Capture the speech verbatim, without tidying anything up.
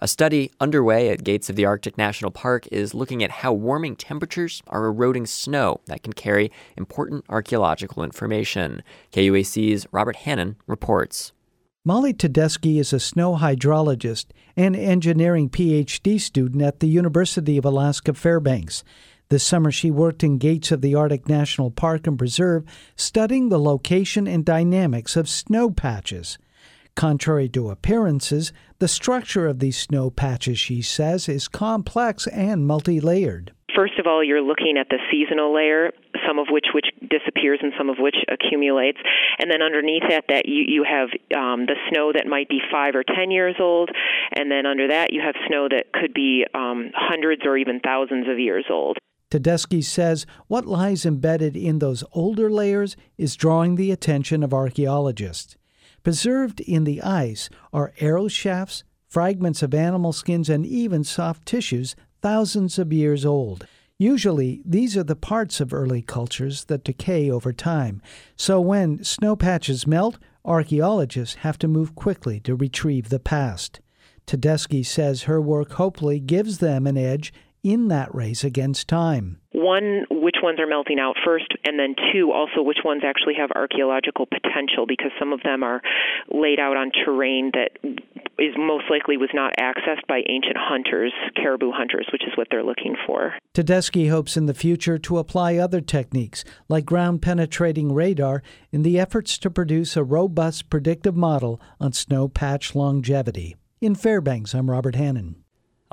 A study underway at Gates of the Arctic National Park is looking at how warming temperatures are eroding snow that can carry important archaeological information. K U A C's Robert Hannon reports. Molly Tedeschi is a snow hydrologist and engineering P H D student at the University of Alaska Fairbanks. This summer, she worked in Gates of the Arctic National Park and Preserve, studying the location and dynamics of snow patches. Contrary to appearances, the structure of these snow patches, she says, is complex and multi-layered. First of all, you're looking at the seasonal layer, some of which which disappears and some of which accumulates. And then underneath that, that you, you have um, the snow that might be five or ten years old. And then under that, you have snow that could be um, hundreds or even thousands of years old. Tedeschi says what lies embedded in those older layers is drawing the attention of archaeologists. Preserved in the ice are arrow shafts, fragments of animal skins, and even soft tissues thousands of years old. Usually, these are the parts of early cultures that decay over time. So when snow patches melt, archaeologists have to move quickly to retrieve the past. Tedeschi says her work hopefully gives them an edge in that race against time. One, which ones are melting out first, and then two, also which ones actually have archaeological potential, because some of them are laid out on terrain that is most likely was not accessed by ancient hunters, caribou hunters, which is what they're looking for. Tedeschi hopes in the future to apply other techniques, like ground-penetrating radar, in the efforts to produce a robust predictive model on snow patch longevity. In Fairbanks, I'm Robert Hannon.